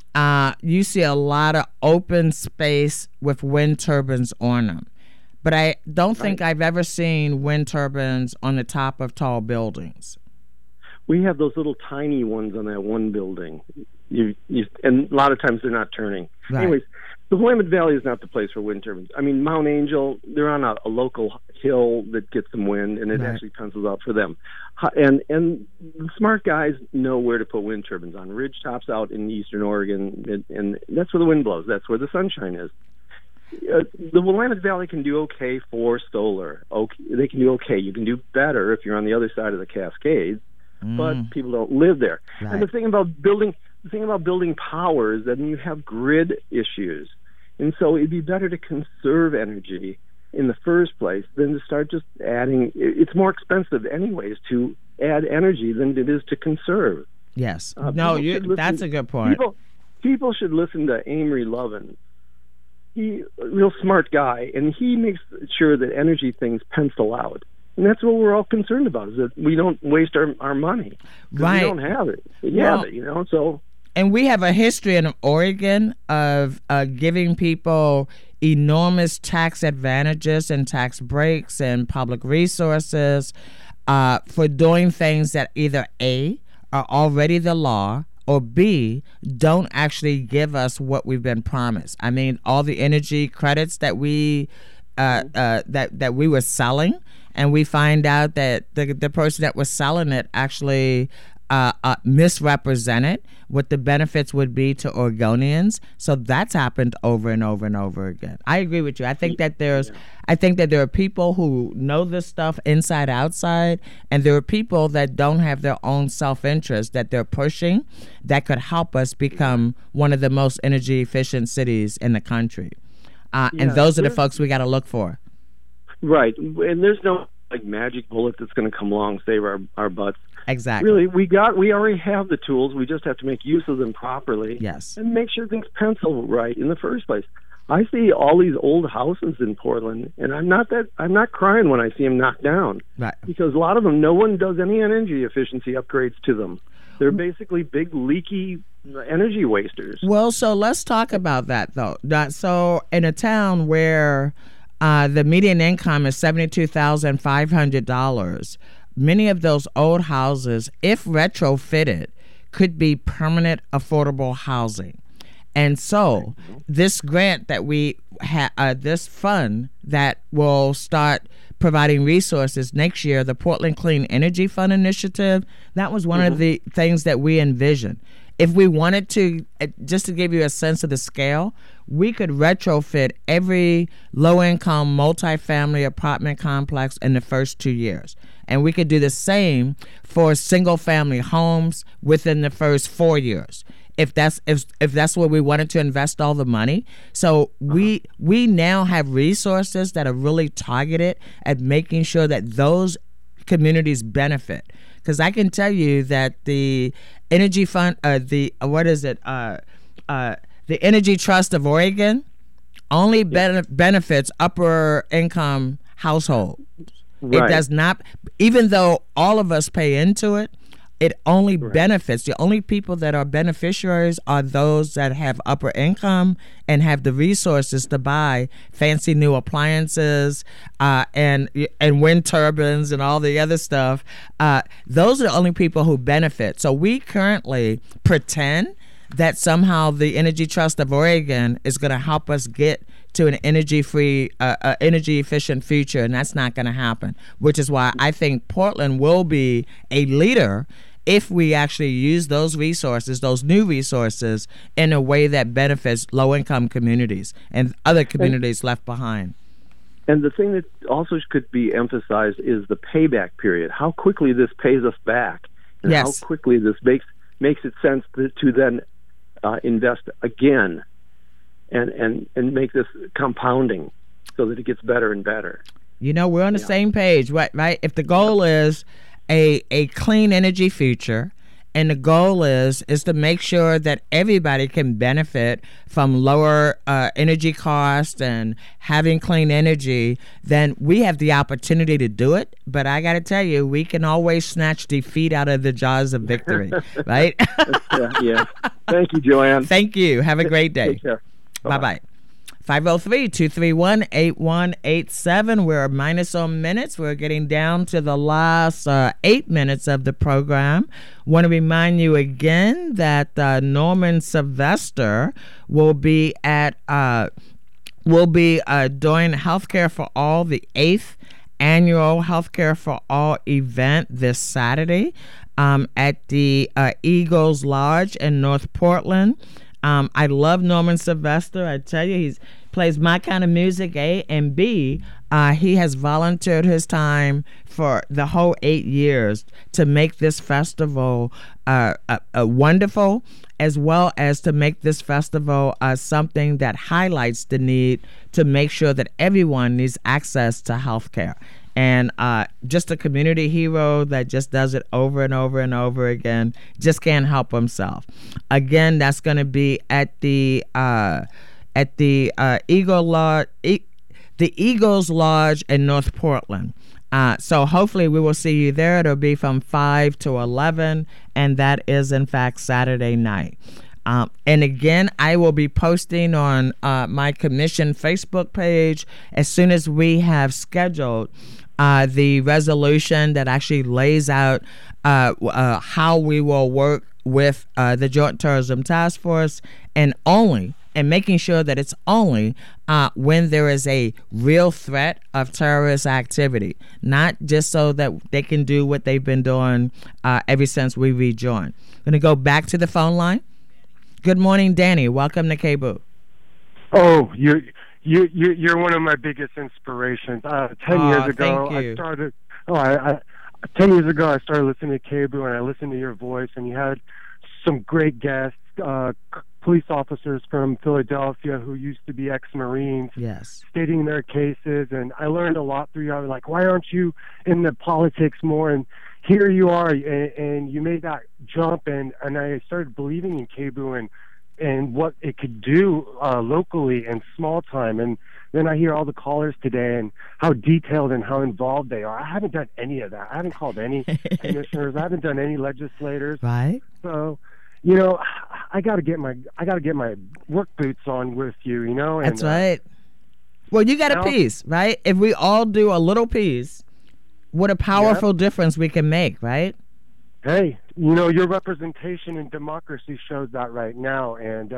you see a lot of open space with wind turbines on them. But I don't think I've ever seen wind turbines on the top of tall buildings. We have those little tiny ones on that one building. And a lot of times they're not turning. Right. Anyways, the Willamette Valley is not the place for wind turbines. I mean, Mount Angel, they're on a local hill that gets some wind, and it actually pencils out for them. And the smart guys know where to put wind turbines on ridge tops out in eastern Oregon, and that's where the wind blows. That's where the sunshine is. The Willamette Valley can do okay for solar. Okay, they can do okay. You can do better if you're on the other side of the Cascades, but people don't live there. Right. And the thing about building power is that you have grid issues. And so it'd be better to conserve energy in the first place than to start just adding. It's more expensive anyways to add energy than it is to conserve. Yes. That's a good point. People should listen to Amory Lovin. He's a real smart guy, and he makes sure that energy things pencil out. And that's what we're all concerned about, is that we don't waste our money. Right. We don't have it. We have it, so... And we have a history in Oregon of giving people enormous tax advantages and tax breaks and public resources for doing things that either A, are already the law, or B, don't actually give us what we've been promised. I mean, all the energy credits that we that we were selling, and we find out that the person that was selling it actually misrepresented what the benefits would be to Oregonians. So that's happened over and over and over again. I agree with you. I think that there are people who know this stuff inside outside, and there are people that don't have their own self-interest that they're pushing that could help us become one of the most energy efficient cities in the country. And those are the folks we got to look for. Right. And there's no magic bullet that's going to come along, save our butts. Exactly. Really, we already have the tools. We just have to make use of them properly. Yes. And make sure things pencil right in the first place. I see all these old houses in Portland, and I'm not crying when I see them knocked down. Right. Because a lot of them, no one does any energy efficiency upgrades to them. They're basically big leaky energy wasters. Well, so let's talk about that though. So in a town where the median income is $72,500. Many of those old houses, if retrofitted, could be permanent affordable housing. And so this grant that we have, this fund that will start providing resources next year, the Portland Clean Energy Fund Initiative, that was one of the things that we envisioned. If we wanted to, just to give you a sense of the scale, we could retrofit every low-income multifamily apartment complex in the first 2 years. And we could do the same for single-family homes within the first 4 years, if that's where we wanted to invest all the money. So we now have resources that are really targeted at making sure that those communities benefit. Because I can tell you that the Energy Fund, the Energy Trust of Oregon only benefits upper income households. Right. It does not, even though all of us pay into it, it only benefits. The only people that are beneficiaries are those that have upper income and have the resources to buy fancy new appliances and wind turbines and all the other stuff. Those are the only people who benefit. So we currently pretend that somehow the Energy Trust of Oregon is going to help us get to an energy-free, energy-efficient future, and that's not going to happen, which is why I think Portland will be a leader if we actually use those resources, those new resources, in a way that benefits low-income communities and other communities left behind. And the thing that also could be emphasized is the payback period, how quickly this pays us back, and how quickly this makes it sense to then invest again and make this compounding so that it gets better and better. You know, we're on the same page, right? If the goal is a clean energy future, and the goal is to make sure that everybody can benefit from lower energy costs and having clean energy, then we have the opportunity to do it. But I got to tell you, we can always snatch defeat out of the jaws of victory, right? Yeah. Thank you, Joanne. Thank you. Have a great day. Take care. Bye-bye. 503-231-8187. We're minus on minutes. We're getting down to the last 8 minutes of the program. Want to remind you again that Norman Sylvester will be at doing Healthcare for All, the 8th annual Healthcare for All event this Saturday at the Eagles Lodge in North Portland. I love Norman Sylvester. I tell you, he plays my kind of music, A, and B, he has volunteered his time for the whole 8 years to make this festival wonderful, as well as to make this festival something that highlights the need to make sure that everyone needs access to health care. And just a community hero that just does it over and over and over again, just can't help himself. Again, that's going to be at the Eagles Lodge in North Portland. So hopefully we will see you there. It'll be from 5 to 11, and that is in fact Saturday night. And again, I will be posting on my commission Facebook page as soon as we have scheduled the resolution that actually lays out how we will work with the Joint Tourism Task Force, and making sure that it's only when there is a real threat of terrorist activity, not just so that they can do what they've been doing ever since we rejoined. I'm going to go back to the phone line. Good morning, Danny. Welcome to KBOO. Oh, you're one of my biggest inspirations. 10 years ago, I started. 10 years ago, I started listening to KBOO, and I listened to your voice, and you had some great guests, police officers from Philadelphia who used to be ex-Marines, stating their cases, and I learned a lot through you. I was like, why aren't you in the politics more? And here you are, and you made that jump, and I started believing in KBOO and what it could do locally and small time. And then I hear all the callers today and how detailed and how involved they are. I haven't done any of that. I haven't called any commissioners. I haven't done any legislators. Right. So, I got to get my work boots on with you. And, that's right. Well, you got a piece, right? If we all do a little piece, what a powerful difference we can make, right? Hey, your representation in democracy shows that right now, and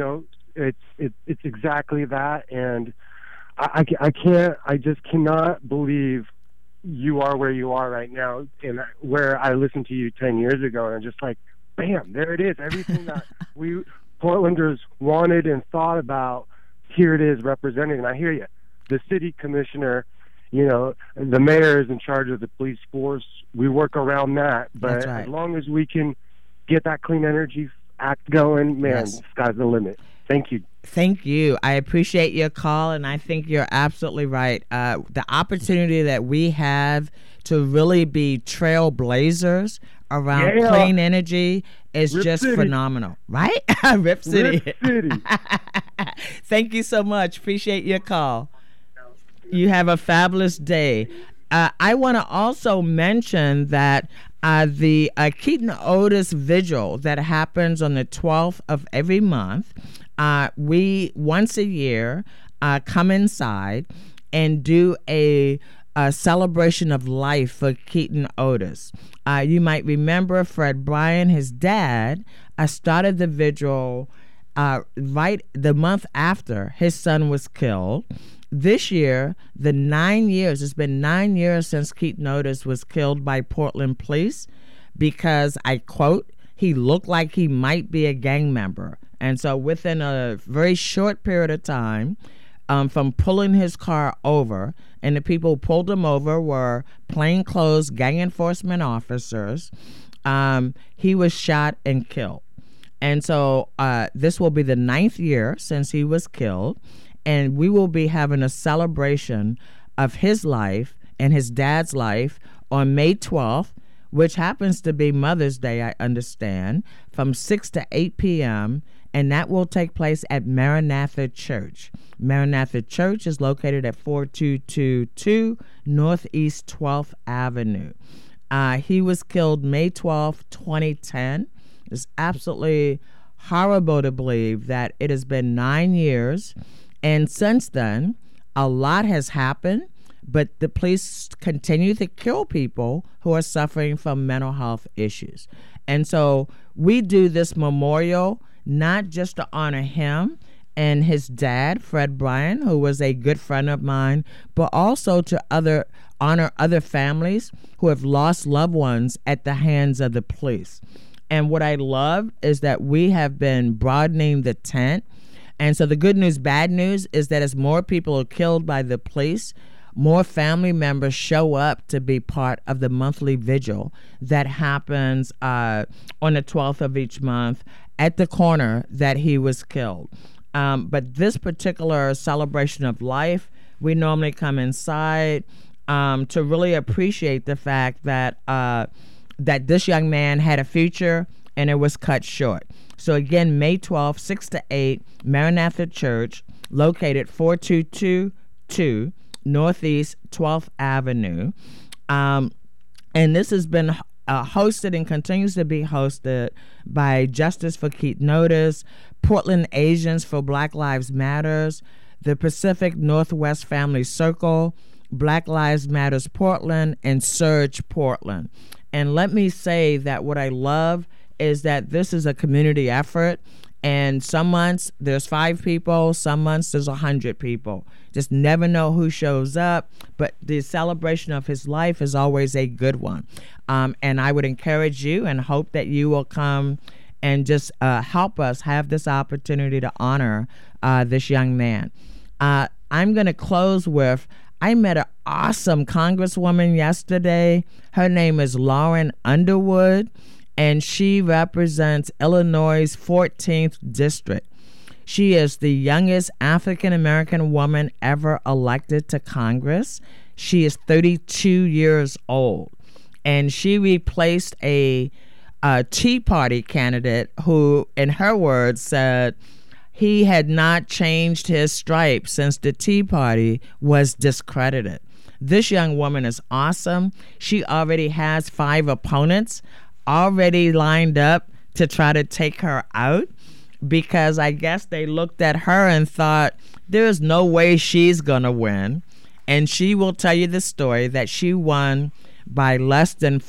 it's exactly that. And I just cannot believe you are where you are right now, and where I listened to you 10 years ago, and I'm just like, bam, there it is. Everything that we Portlanders wanted and thought about, here it is represented. And I hear you. The city commissioner, the mayor is in charge of the police force. We work around that. But as long as we can get that Clean Energy Act going, man, the sky's the limit. Thank you. Thank you. I appreciate your call, and I think you're absolutely right. The opportunity that we have to really be trailblazers around clean energy is Rip just City. Phenomenal, right? Rip City. Rip City. Thank you so much. Appreciate your call. You have a fabulous day. I want to also mention that the Keaton Otis Vigil that happens on the 12th of every month, we once a year come inside and do a celebration of life for Keaton Otis. You might remember Fred Bryan, his dad, started the vigil right the month after his son was killed. This year, it's been 9 years since Keith Notus was killed by Portland police because, I quote, he looked like he might be a gang member. And so within a very short period of time, from pulling his car over, and the people who pulled him over were plainclothes gang enforcement officers, he was shot and killed. And so this will be the 9th year since he was killed. And we will be having a celebration of his life and his dad's life on May 12th, which happens to be Mother's Day, I understand, from 6 to 8 p.m., and that will take place at Maranatha Church. Maranatha Church is located at 4222 Northeast 12th Avenue. He was killed May 12, 2010. It's absolutely horrible to believe that it has been 9 years. And since then, a lot has happened, but the police continue to kill people who are suffering from mental health issues. And so we do this memorial not just to honor him and his dad, Fred Bryan, who was a good friend of mine, but also to honor other families who have lost loved ones at the hands of the police. And what I love is that we have been broadening the tent. And so the good news, bad news is that as more people are killed by the police, more family members show up to be part of the monthly vigil that happens on the 12th of each month at the corner that he was killed. But this particular celebration of life, we normally come inside to really appreciate the fact that that this young man had a future and it was cut short. So again, May 12th, 6 to 8, Maranatha Church, located 4222 Northeast 12th Avenue. And this has been hosted and continues to be hosted by Justice for Keith Notus, Portland Asians for Black Lives Matters, the Pacific Northwest Family Circle, Black Lives Matters Portland, and Surge Portland. And let me say that what I love is that this is a community effort, and some months there's 5 people, some months there's 100 people. Just never know who shows up, but the celebration of his life is always a good one. And I would encourage you and hope that you will come and just help us have this opportunity to honor this young man. I'm going to close with, I met an awesome congresswoman yesterday. Her name is Lauren Underwood, and she represents Illinois' 14th district. She is the youngest African-American woman ever elected to Congress. She is 32 years old, and she replaced a Tea Party candidate who, in her words, said he had not changed his stripes since the Tea Party was discredited. This young woman is awesome. She already has 5 opponents already lined up to try to take her out, because I guess they looked at her and thought there's no way she's gonna win. And she will tell you the story that she won by less than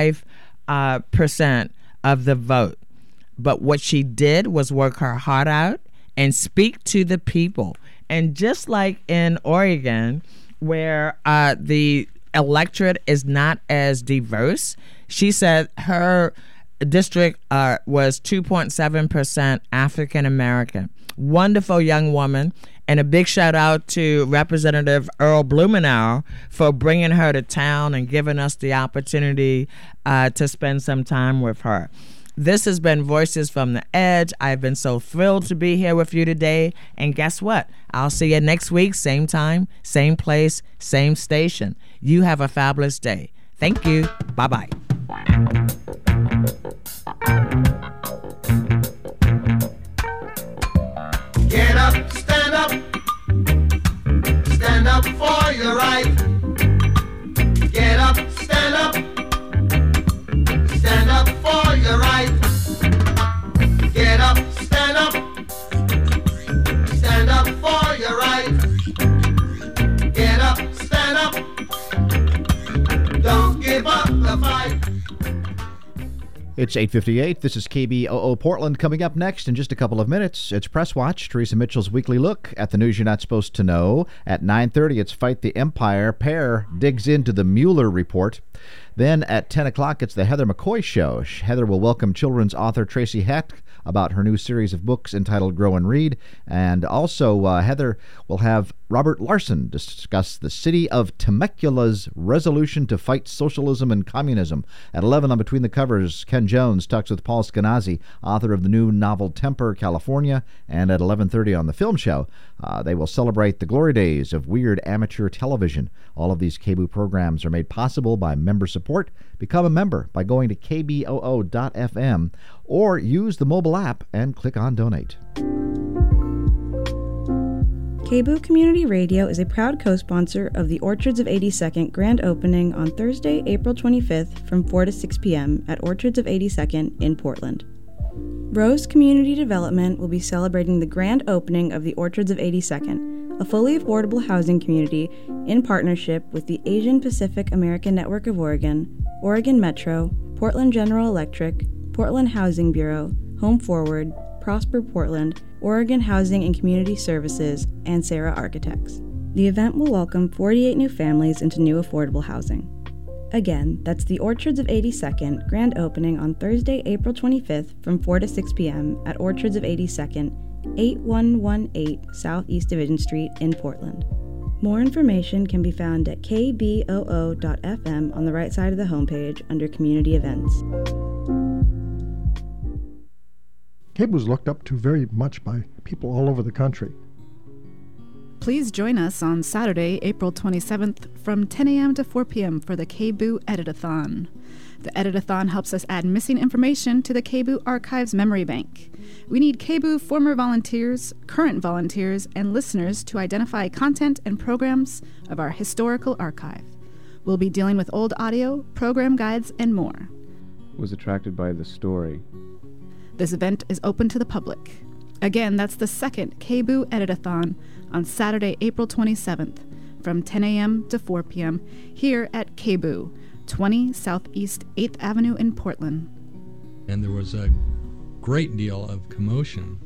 5% of the vote. But what she did was work her heart out and speak to the people. And just like in Oregon, where the electorate is not as diverse, she said her district was 2.7% African American. Wonderful young woman. And a big shout out to Representative Earl Blumenauer for bringing her to town and giving us the opportunity to spend some time with her. This has been Voices from the Edge. I've been so thrilled to be here with you today. And guess what? I'll see you next week, same time, same place, same station. You have a fabulous day. Thank you. Bye-bye. Get up, stand up. Stand up for your right. Get up, stand up. Stand up for your right. Get up, stand up. Stand up for your right. Get up, stand up. Don't give up the fight. It's 8:58. This is KBOO Portland. Coming up next in just a couple of minutes, it's Press Watch, Teresa Mitchell's weekly look at the news you're not supposed to know. At 9:30, it's Fight the Empire. Pear digs into the Mueller report. Then at 10 o'clock, it's the Heather McCoy Show. Heather will welcome children's author Tracy Heck about her new series of books entitled Grow and Read. And also, Heather will have Robert Larson discuss the city of Temecula's resolution to fight socialism and communism. At 11 on Between the Covers, Ken Jones talks with Paul Skenazy, author of the new novel Temper, California. And at 11:30 on the Film Show, they will celebrate the glory days of weird amateur television. All of these KBOO programs are made possible by member support. Become a member by going to kboo.fm or use the mobile app and click on Donate. KBOO Community Radio is a proud co-sponsor of the Orchards of 82nd grand opening on Thursday, April 25th from 4 to 6 p.m. at Orchards of 82nd in Portland. Rose Community Development will be celebrating the grand opening of the Orchards of 82nd, a fully affordable housing community in partnership with the Asian Pacific American Network of Oregon, Oregon Metro, Portland General Electric, Portland Housing Bureau, Home Forward, Prosper Portland, Oregon Housing and Community Services, and Sarah Architects. The event will welcome 48 new families into new affordable housing. Again, that's the Orchards of 82nd grand opening on Thursday, April 25th from 4 to 6 p.m. at Orchards of 82nd, 8118 Southeast Division Street in Portland. More information can be found at kboo.fm on the right side of the homepage under Community Events. KBOO is looked up to very much by people all over the country. Please join us on Saturday, April 27th from 10 a.m. to 4 p.m. for the KBOO Edit-a-thon. The Edit-a-thon helps us add missing information to the KBOO Archives Memory Bank. We need KBOO former volunteers, current volunteers, and listeners to identify content and programs of our historical archive. We'll be dealing with old audio, program guides, and more. Was attracted by the story. This event is open to the public. Again, that's the second KBOO Edit-a-thon on Saturday, April 27th from 10 a.m. to 4 p.m. here at KBOO, 20 Southeast 8th Avenue in Portland. And there was a great deal of commotion